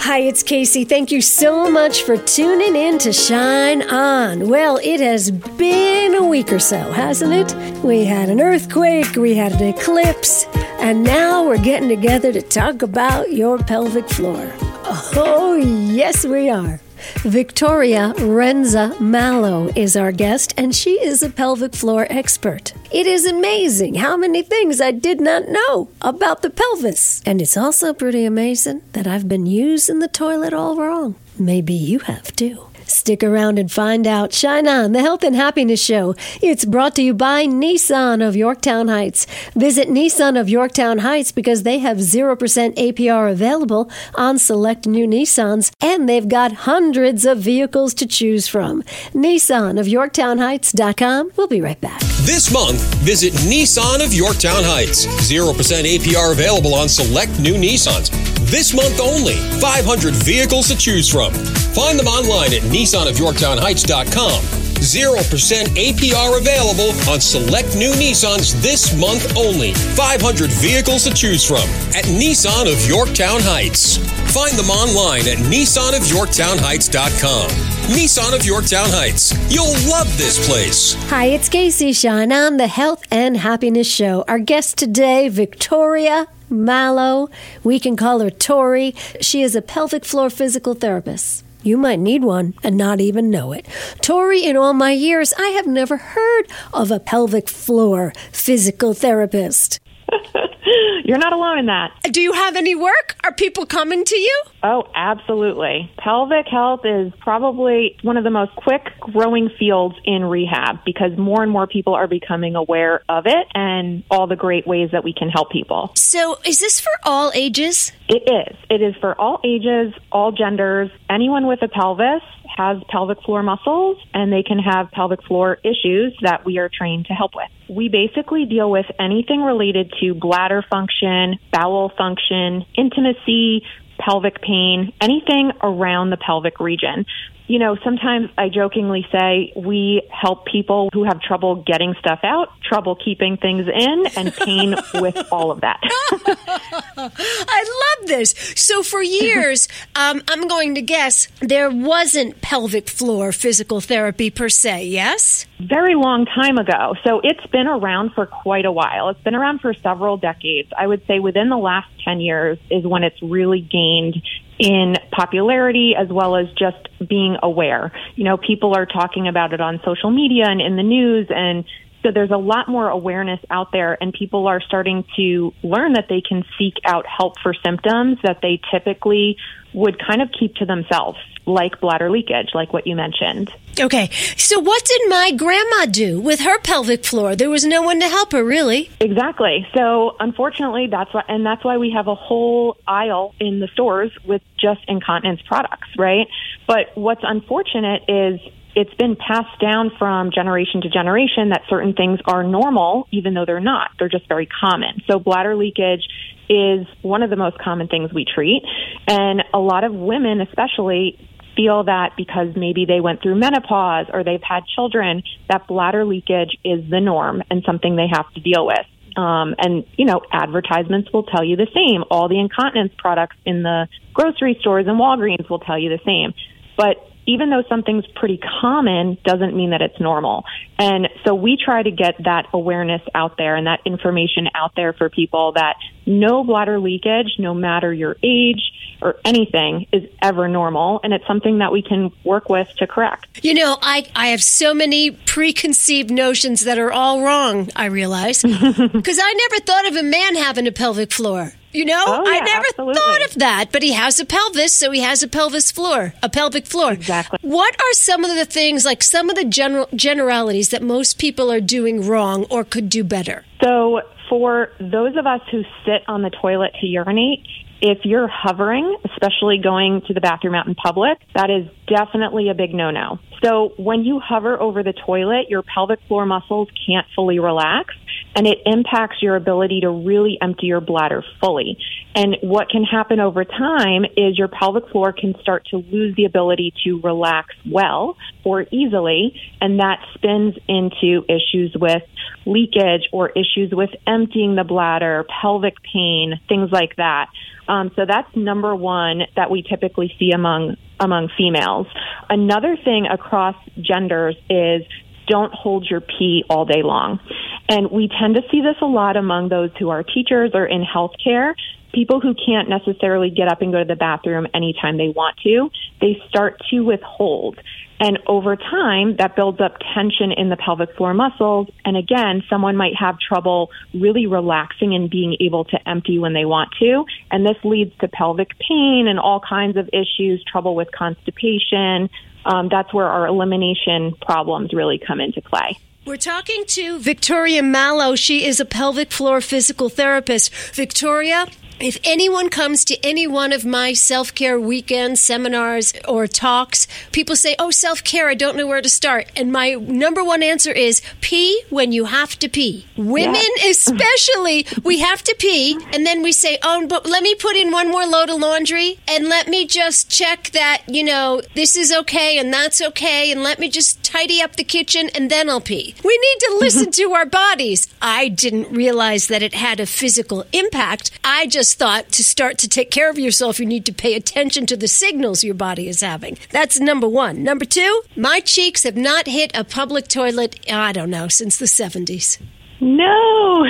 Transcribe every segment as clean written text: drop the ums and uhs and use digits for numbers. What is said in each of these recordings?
Hi, it's Casey. Thank you so much for tuning in to Shine On. Well, it has been a week or so, hasn't it? We had an earthquake, we had an eclipse, and now we're getting together to talk about your pelvic floor. Oh, yes, we are. Victoria Renza Mallow is our guest, and she is a pelvic floor expert. It is amazing how many things I did not know about the pelvis. And it's also pretty amazing that I've been using the toilet all wrong. Maybe you have too. Stick around and find out. Shine On, the Health and Happiness Show. It's brought to you by Nissan of Yorktown Heights. Visit Nissan of Yorktown Heights because they have 0% APR available on select new Nissans, and they've got hundreds of vehicles to choose from. Nissan of YorktownHeights.com. We'll be right back. This month, visit Nissan of Yorktown Heights. 0% APR available on select new Nissans. This month only. 500 vehicles to choose from. Find them online at NissanofYorktownHeights.com. 0% APR available on select new Nissans this month only. 500 vehicles to choose from at Nissan of Yorktown Heights. Find them online at NissanofYorktownHeights.com. Nissan of Yorktown Heights. You'll love this place. Hi, it's Casey Shine On, the Health and Happiness Show. Our guest today, Victoria Mallow. We can call her Tori. She is a pelvic floor physical therapist. You might need one and not even know it. Tori, in all my years, I have never heard of a pelvic floor physical therapist. You're not alone in that. Do you have any work? Are people coming to you? Oh, absolutely. Pelvic health is probably one of the most quick growing fields in rehab because more and more people are becoming aware of it and all the great ways that we can help people. So is this for all ages? It is. It is for all ages, all genders. Anyone with a pelvis has pelvic floor muscles, and they can have pelvic floor issues that we are trained to help with. We basically deal with anything related to bladder function, bowel function, intimacy, pelvic pain, anything around the pelvic region. You know, sometimes I jokingly say we help people who have trouble getting stuff out, trouble keeping things in, and pain with all of that. I love this. So for years, I'm going to guess there wasn't pelvic floor physical therapy per se, yes? Very long time ago. So it's been around for quite a while. It's been around for several decades. I would say within the last 10 years is when it's really gained in popularity as well as just being aware. You know, people are talking about it on social media and in the news, and so there's a lot more awareness out there, and people are starting to learn that they can seek out help for symptoms that they typically would kind of keep to themselves, like bladder leakage, like what you mentioned. Okay, so what did my grandma do with her pelvic floor? There was no one to help her, really. Exactly. So unfortunately, that's why we have a whole aisle in the stores with just incontinence products, right? But what's unfortunate is it's been passed down from generation to generation that certain things are normal, even though they're not. They're just very common. So bladder leakage is one of the most common things we treat. And a lot of women especially feel that because maybe they went through menopause or they've had children, that bladder leakage is the norm and something they have to deal with. And, you know, advertisements will tell you the same. All the incontinence products in the grocery stores and Walgreens will tell you the same. But even though something's pretty common doesn't mean that it's normal. And so we try to get that awareness out there and that information out there for people that no bladder leakage, no matter your age or anything, is ever normal. And it's something that we can work with to correct. You know, I have so many preconceived notions that are all wrong, I realize, because I never thought of a man having a pelvic floor. You know, I never thought of that, but he has a pelvis, so he has a pelvic floor. Exactly. What are some of the things, like some of the generalities that most people are doing wrong or could do better? So for those of us who sit on the toilet to urinate, if you're hovering, especially going to the bathroom out in public, that is definitely a big no-no. So when you hover over the toilet, your pelvic floor muscles can't fully relax. and it impacts your ability to really empty your bladder fully. And what can happen over time is your pelvic floor can start to lose the ability to relax well or easily, and that spins into issues with leakage or issues with emptying the bladder, pelvic pain, things like that. So that's number one that we typically see among females. Another thing across genders is don't hold your pee all day long. And we tend to see this a lot among those who are teachers or in healthcare. People who can't necessarily get up and go to the bathroom anytime they want to, they start to withhold. And over time, that builds up tension in the pelvic floor muscles. And again, someone might have trouble really relaxing and being able to empty when they want to. And this leads to pelvic pain and all kinds of issues, trouble with constipation. That's where our elimination problems really come into play. We're talking to Victoria Mallow. She is a pelvic floor physical therapist. Victoria, if anyone comes to any one of my self-care weekend seminars or talks, people say, oh, self-care, I don't know where to start. And my number one answer is pee when you have to pee. Women especially, we have to pee. And then we say, oh, but let me put in one more load of laundry and let me just check that, this is okay and that's okay. And let me just tidy up the kitchen and then I'll pee. We need to listen to our bodies. I didn't realize that it had a physical impact. I just thought to start to take care of yourself, you need to pay attention to the signals your body is having. That's number one. Number two, my cheeks have not hit a public toilet, I don't know, since the 70s. No.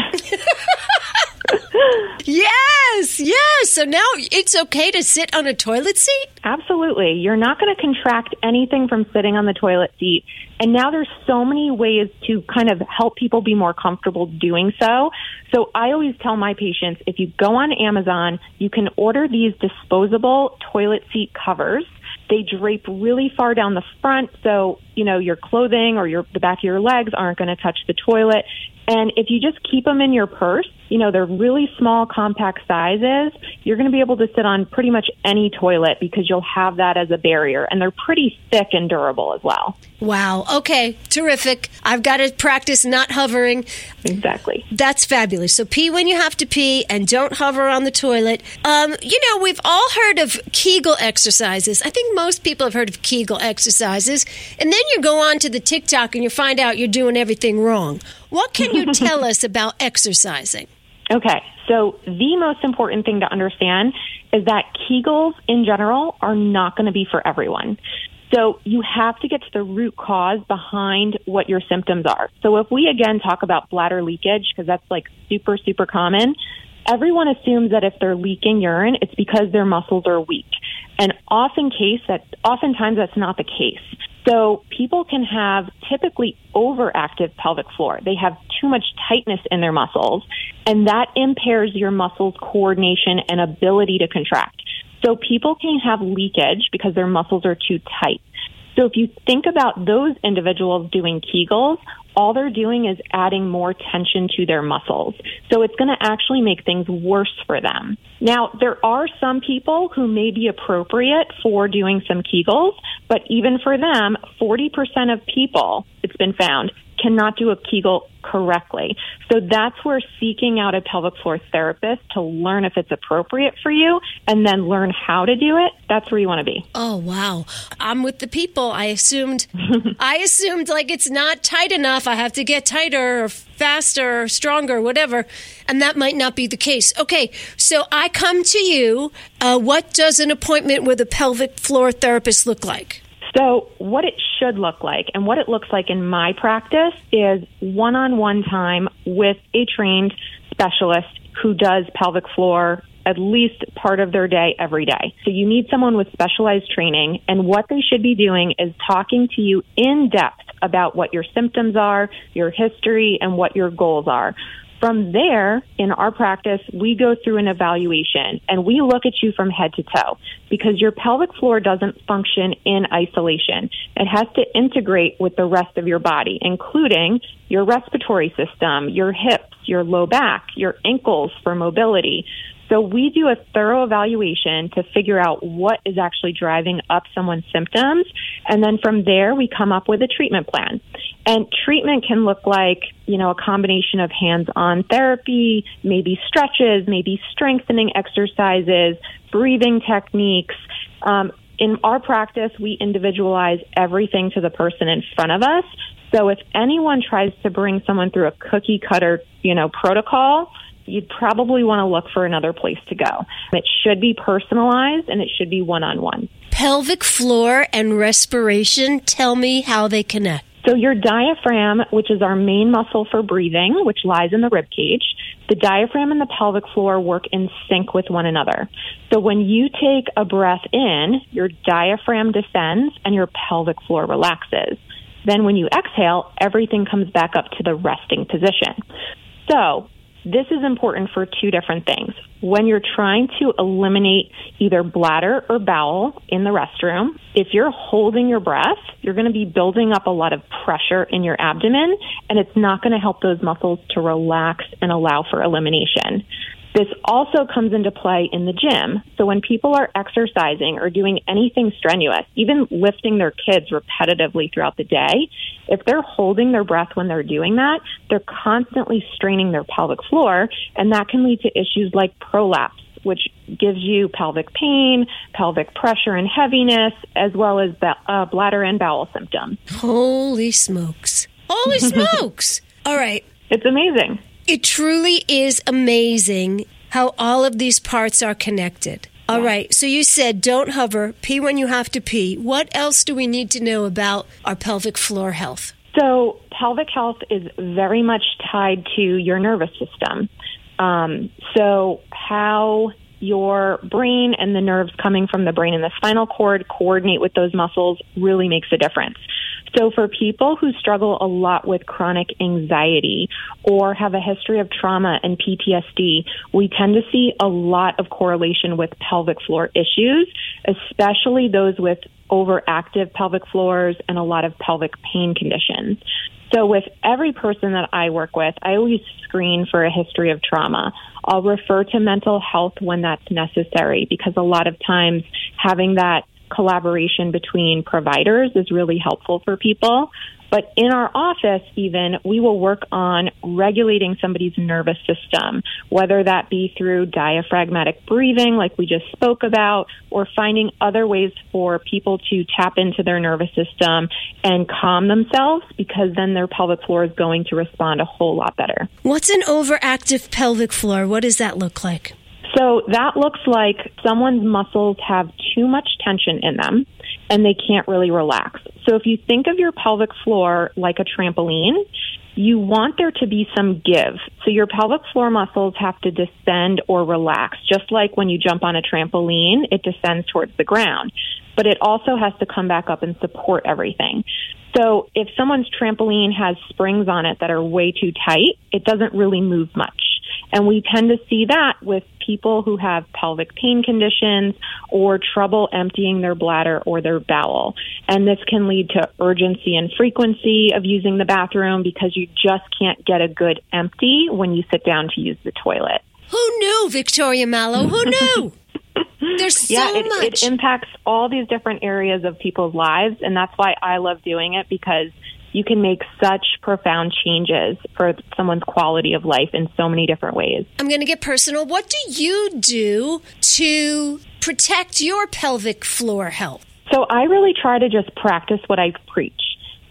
Yes. So now it's okay to sit on a toilet seat? Absolutely. You're not going to contract anything from sitting on the toilet seat. And now there's so many ways to kind of help people be more comfortable doing so. So I always tell my patients, if you go on Amazon, you can order these disposable toilet seat covers. They drape really far down the front, so, your clothing or the back of your legs aren't going to touch the toilet. And if you just keep them in your purse, they're really small, compact sizes, you're going to be able to sit on pretty much any toilet because you'll have that as a barrier. And they're pretty thick and durable as well. Wow. Okay. Terrific. I've got to practice not hovering. Exactly. That's fabulous. So pee when you have to pee and don't hover on the toilet. We've all heard of Kegel exercises. I think most people have heard of Kegel exercises. And then you go on to the TikTok and you find out you're doing everything wrong. What can you tell us about exercising? Okay, so the most important thing to understand is that Kegels in general are not going to be for everyone. So you have to get to the root cause behind what your symptoms are. So if we again talk about bladder leakage, because that's like super, super common, everyone assumes that if they're leaking urine, it's because their muscles are weak. And oftentimes that's not the case. So people can have typically overactive pelvic floor. They have too much tightness in their muscles, and that impairs your muscles' coordination and ability to contract. So people can have leakage because their muscles are too tight. So if you think about those individuals doing Kegels, all they're doing is adding more tension to their muscles. So it's going to actually make things worse for them. Now, there are some people who may be appropriate for doing some Kegels, but even for them, 40% of people, it's been found, cannot do a Kegel correctly. So that's where seeking out a pelvic floor therapist to learn if it's appropriate for you and then learn how to do it, that's where you want to be. Oh, wow. I'm with the people. I assumed like it's not tight enough. I have to get tighter or faster or stronger, whatever. And that might not be the case. Okay, so I come to you. What does an appointment with a pelvic floor therapist look like? So what it should look like and what it looks like in my practice is one-on-one time with a trained specialist who does pelvic floor at least part of their day every day. So you need someone with specialized training, and what they should be doing is talking to you in depth about what your symptoms are, your history, and what your goals are. From there, in our practice, we go through an evaluation and we look at you from head to toe because your pelvic floor doesn't function in isolation. It has to integrate with the rest of your body, including your respiratory system, your hips, your low back, your ankles for mobility. So we do a thorough evaluation to figure out what is actually driving up someone's symptoms. And then from there, we come up with a treatment plan. And treatment can look like, a combination of hands-on therapy, maybe stretches, maybe strengthening exercises, breathing techniques. In our practice, we individualize everything to the person in front of us. So if anyone tries to bring someone through a cookie cutter, protocol, you'd probably want to look for another place to go. It should be personalized and it should be one-on-one. Pelvic floor and respiration, tell me how they connect. So your diaphragm, which is our main muscle for breathing, which lies in the rib cage, the diaphragm and the pelvic floor work in sync with one another. So when you take a breath in, your diaphragm descends and your pelvic floor relaxes. Then when you exhale, everything comes back up to the resting position. So this is important for two different things. When you're trying to eliminate either bladder or bowel in the restroom, if you're holding your breath, you're going to be building up a lot of pressure in your abdomen, and it's not going to help those muscles to relax and allow for elimination. This also comes into play in the gym. So when people are exercising or doing anything strenuous, even lifting their kids repetitively throughout the day, if they're holding their breath when they're doing that, they're constantly straining their pelvic floor, and that can lead to issues like prolapse, which gives you pelvic pain, pelvic pressure and heaviness, as well as bladder and bowel symptoms. Holy smokes. Holy smokes. All right. It's amazing. It truly is amazing how all of these parts are connected. All right. So you said don't hover, pee when you have to pee. What else do we need to know about our pelvic floor health? So pelvic health is very much tied to your nervous system. So how your brain and the nerves coming from the brain and the spinal cord coordinate with those muscles really makes a difference. So for people who struggle a lot with chronic anxiety or have a history of trauma and PTSD, we tend to see a lot of correlation with pelvic floor issues, especially those with overactive pelvic floors and a lot of pelvic pain conditions. So with every person that I work with, I always screen for a history of trauma. I'll refer to mental health when that's necessary, because a lot of times having that collaboration between providers is really helpful for people. But in our office, even, we will work on regulating somebody's nervous system, whether that be through diaphragmatic breathing, like we just spoke about, or finding other ways for people to tap into their nervous system and calm themselves, because then their pelvic floor is going to respond a whole lot better. What's an overactive pelvic floor? What does that look like? So that looks like someone's muscles have too much tension in them and they can't really relax. So if you think of your pelvic floor like a trampoline, you want there to be some give. So your pelvic floor muscles have to descend or relax. Just like when you jump on a trampoline, it descends towards the ground. But it also has to come back up and support everything. So if someone's trampoline has springs on it that are way too tight, it doesn't really move much. And we tend to see that with people who have pelvic pain conditions or trouble emptying their bladder or their bowel. And this can lead to urgency and frequency of using the bathroom because you just can't get a good empty when you sit down to use the toilet. Who knew, Victoria Mallow? Who knew? There's so much. It impacts all these different areas of people's lives, and that's why I love doing it, because you can make such profound changes for someone's quality of life in so many different ways. I'm going to get personal. What do you do to protect your pelvic floor health? So I really try to just practice what I preach.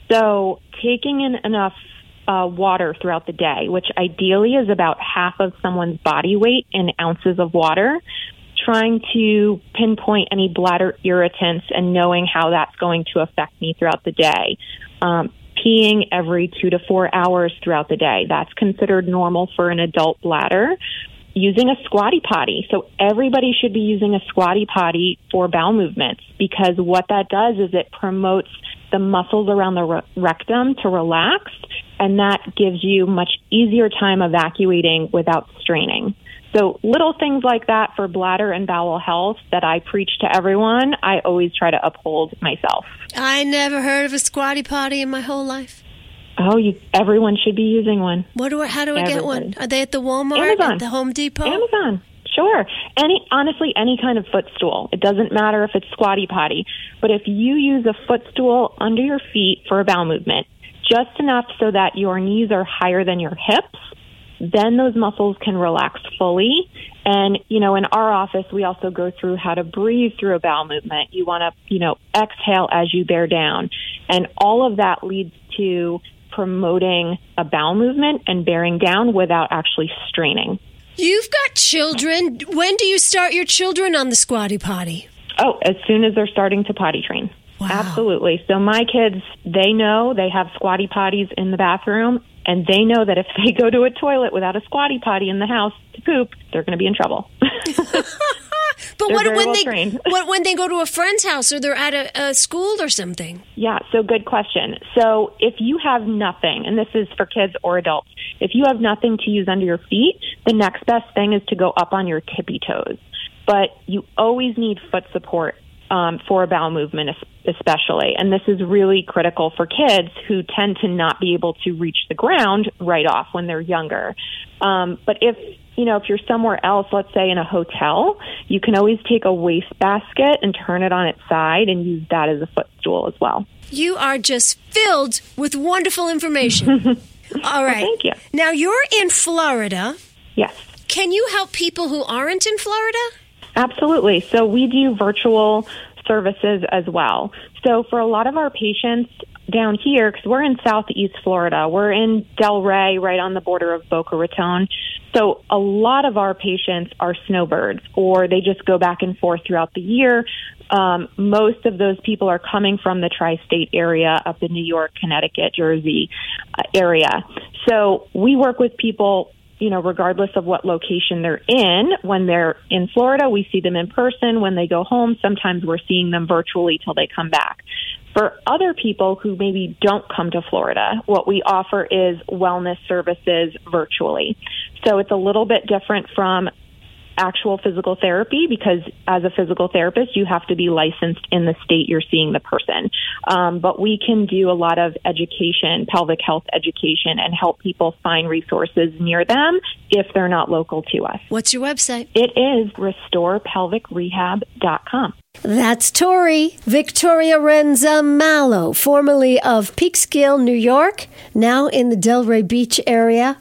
So taking in enough water throughout the day, which ideally is about half of someone's body weight in ounces of water, trying to pinpoint any bladder irritants and knowing how that's going to affect me throughout the day. Peeing every 2 to 4 hours throughout the day. That's considered normal for an adult bladder. Using a squatty potty. So everybody should be using a squatty potty for bowel movements, because what that does is it promotes the muscles around the rectum to relax, and that gives you much easier time evacuating without straining. So little things like that for bladder and bowel health that I preach to everyone, I always try to uphold myself. I never heard of a squatty potty in my whole life. Oh, everyone should be using one. How do I get one? Are they at the Walmart? Amazon. At the Home Depot? Amazon. Sure. Honestly, any kind of footstool. It doesn't matter if it's squatty potty. But if you use a footstool under your feet for a bowel movement, just enough so that your knees are higher than your hips, then those muscles can relax fully. And, in our office, we also go through how to breathe through a bowel movement. You want to, exhale as you bear down. And all of that leads to promoting a bowel movement and bearing down without actually straining. You've got children. When do you start your children on the squatty potty? Oh, as soon as they're starting to potty train. Wow. Absolutely. So my kids, they know they have squatty potties in the bathroom, and they know that if they go to a toilet without a squatty potty in the house to poop, they're going to be in trouble. But when they go to a friend's house or they're at a school or something? Yeah, so good question. So if you have nothing, and this is for kids or adults, if you have nothing to use under your feet, the next best thing is to go up on your tippy toes. But you always need foot support for a bowel movement especially. And this is really critical for kids who tend to not be able to reach the ground right off when they're younger. But if you're somewhere else, let's say in a hotel, you can always take a wastebasket and turn it on its side and use that as a footstool as well. You are just filled with wonderful information. All right. Well, thank you. Now, you're in Florida. Yes. Can you help people who aren't in Florida? Absolutely. So we do virtual services as well. So for a lot of our patients down here, because we're in Southeast Florida, we're in Delray, right on the border of Boca Raton. So a lot of our patients are snowbirds, or they just go back and forth throughout the year. Most of those people are coming from the tri-state area of the New York, Connecticut, Jersey area. So we work with people, regardless of what location they're in. When they're in Florida, we see them in person. When they go home, sometimes we're seeing them virtually till they come back. For other people who maybe don't come to Florida, what we offer is wellness services virtually. So it's a little bit different from actual physical therapy, because as a physical therapist, you have to be licensed in the state you're seeing the person. But we can do a lot of education, pelvic health education, and help people find resources near them if they're not local to us. What's your website? It is restorepelvicrehab.com. That's Tori Victoria Renza Mallow, formerly of Peekskill, New York, now in the Delray Beach area.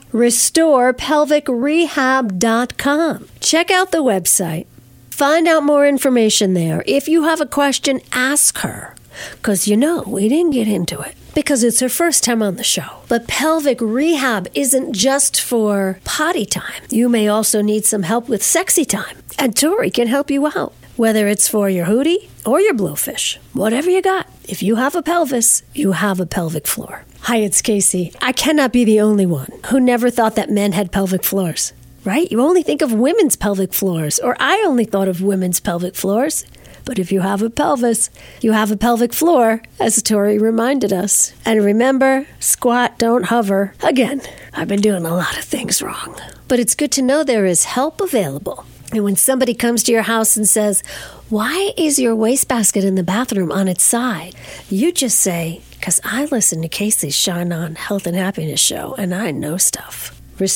RestorePelvicRehab.com. Check out the website. Find out more information there. If you have a question, ask her. Because we didn't get into it because it's her first time on the show. But pelvic rehab isn't just for potty time. You may also need some help with sexy time. And Tori can help you out. Whether it's for your hootie or your blowfish, whatever you got. If you have a pelvis, you have a pelvic floor. Hi, it's Casey. I cannot be the only one who never thought that men had pelvic floors, right? You only think of women's pelvic floors, or I only thought of women's pelvic floors. But if you have a pelvis, you have a pelvic floor, as Tori reminded us. And remember, squat, don't hover. Again, I've been doing a lot of things wrong. But it's good to know there is help available. And when somebody comes to your house and says, "Why is your wastebasket in the bathroom on its side?" you just say, "Because I listen to Casey's Shine On Health and Happiness show, and I know stuff."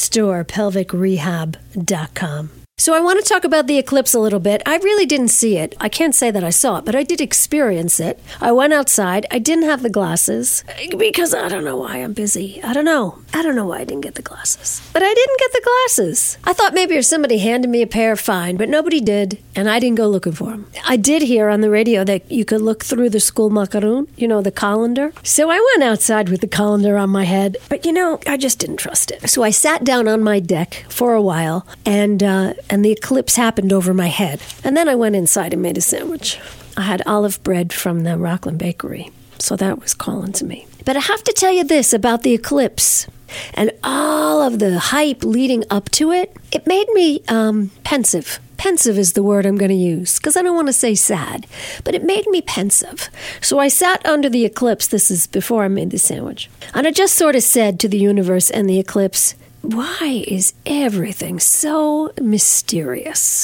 RestorePelvicRehab.com. So I want to talk about the eclipse a little bit. I really didn't see it. I can't say that I saw it, but I did experience it. I went outside. I didn't have the glasses because I don't know why I'm busy. I don't know why I didn't get the glasses. But I didn't get the glasses. I thought maybe if somebody handed me a pair, fine, but nobody did, and I didn't go looking for them. I did hear on the radio that you could look through the school macaroon, the colander. So I went outside with the colander on my head, but I just didn't trust it. So I sat down on my deck for a while, and the eclipse happened over my head. And then I went inside and made a sandwich. I had olive bread from the Rockland Bakery, so that was calling to me. But I have to tell you this about the eclipse and all of the hype leading up to it. It made me pensive. Pensive is the word I'm going to use, because I don't want to say sad, but it made me pensive. So I sat under the eclipse. This is before I made the sandwich. And I just sort of said to the universe and the eclipse, "Why is everything so mysterious?"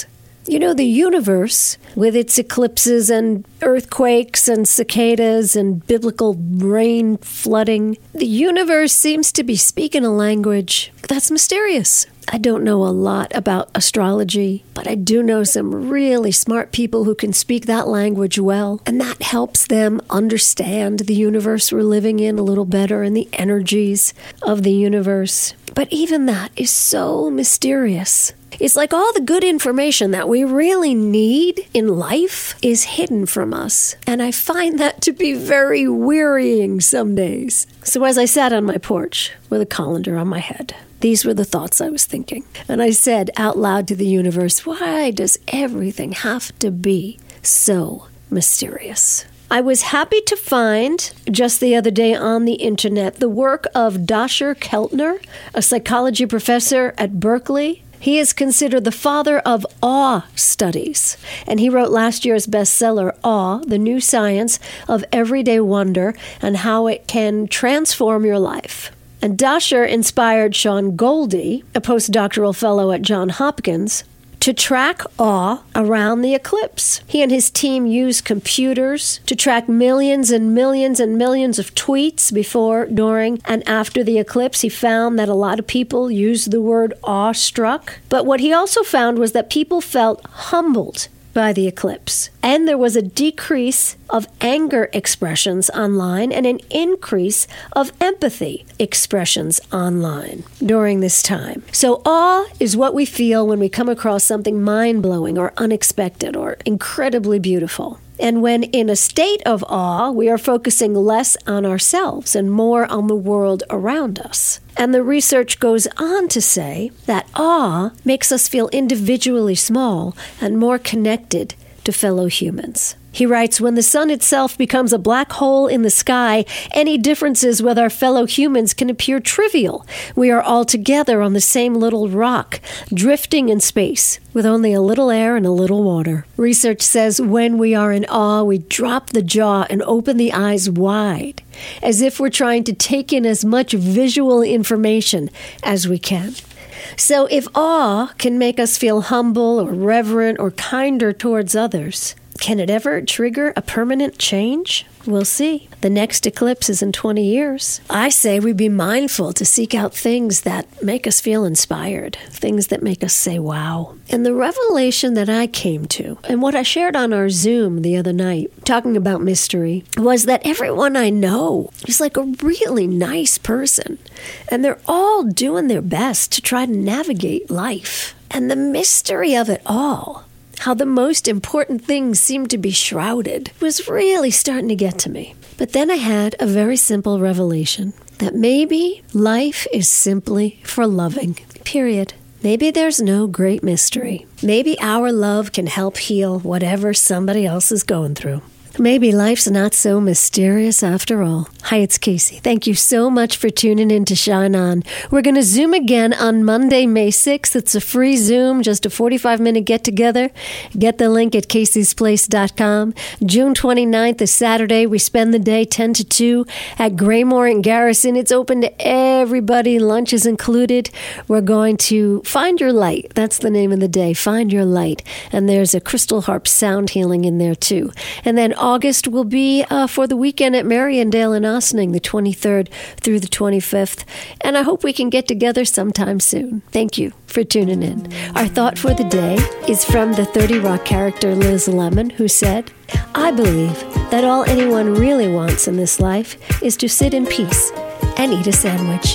You know, the universe, with its eclipses and earthquakes and cicadas and biblical rain flooding, the universe seems to be speaking a language that's mysterious. I don't know a lot about astrology, but I do know some really smart people who can speak that language well, and that helps them understand the universe we're living in a little better and the energies of the universe. But even that is so mysterious. It's like all the good information that we really need in life is hidden from us. And I find that to be very wearying some days. So as I sat on my porch with a colander on my head, these were the thoughts I was thinking. And I said out loud to the universe, why does everything have to be so mysterious? I was happy to find, just the other day on the internet, the work of Dasher Keltner, a psychology professor at Berkeley. He is considered the father of awe studies, and he wrote last year's bestseller, Awe, The New Science of Everyday Wonder and How It Can Transform Your Life. And Dasher inspired Sean Goldie, a postdoctoral fellow at Johns Hopkins, to track awe around the eclipse. He and his team used computers to track millions and millions and millions of tweets before, during, and after the eclipse. He found that a lot of people used the word awestruck. But what he also found was that people felt humbled by the eclipse. And there was a decrease of anger expressions online and an increase of empathy expressions online during this time. So awe is what we feel when we come across something mind-blowing or unexpected or incredibly beautiful. And when in a state of awe, we are focusing less on ourselves and more on the world around us. And the research goes on to say that awe makes us feel individually small and more connected to fellow humans. He writes, when the sun itself becomes a black hole in the sky, any differences with our fellow humans can appear trivial. We are all together on the same little rock, drifting in space, with only a little air and a little water. Research says when we are in awe, we drop the jaw and open the eyes wide, as if we're trying to take in as much visual information as we can. So if awe can make us feel humble or reverent or kinder towards others, can it ever trigger a permanent change? We'll see. The next eclipse is in 20 years. I say we be mindful to seek out things that make us feel inspired, things that make us say, wow. And the revelation that I came to, and what I shared on our Zoom the other night, talking about mystery, was that everyone I know is like a really nice person. And they're all doing their best to try to navigate life. And the mystery of it all, how the most important things seem to be shrouded, was really starting to get to me. But then I had a very simple revelation that maybe life is simply for loving, period. Maybe there's no great mystery. Maybe our love can help heal whatever somebody else is going through. Maybe life's not so mysterious after all. Hi, it's Casey. Thank you so much for tuning in to Shine On. We're going to Zoom again on Monday, May 6th. It's a free Zoom, just a 45-minute get-together. Get the link at caseysplace.com. June 29th is Saturday. We spend the day 10 to 2 at Graymore in Garrison. It's open to everybody. Lunch is included. We're going to Find Your Light. That's the name of the day, Find Your Light. And there's a crystal harp sound healing in there, too. And then August will be for the weekend at Mariandale in Ossining, the 23rd through the 25th. And I hope we can get together sometime soon. Thank you for tuning in. Our thought for the day is from the 30 Rock character Liz Lemon, who said, I believe that all anyone really wants in this life is to sit in peace and eat a sandwich.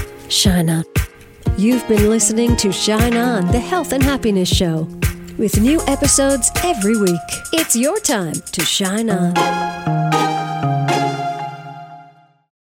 Shine on. You've been listening to Shine On, the Health and Happiness Show, with new episodes every week. It's your time to shine on.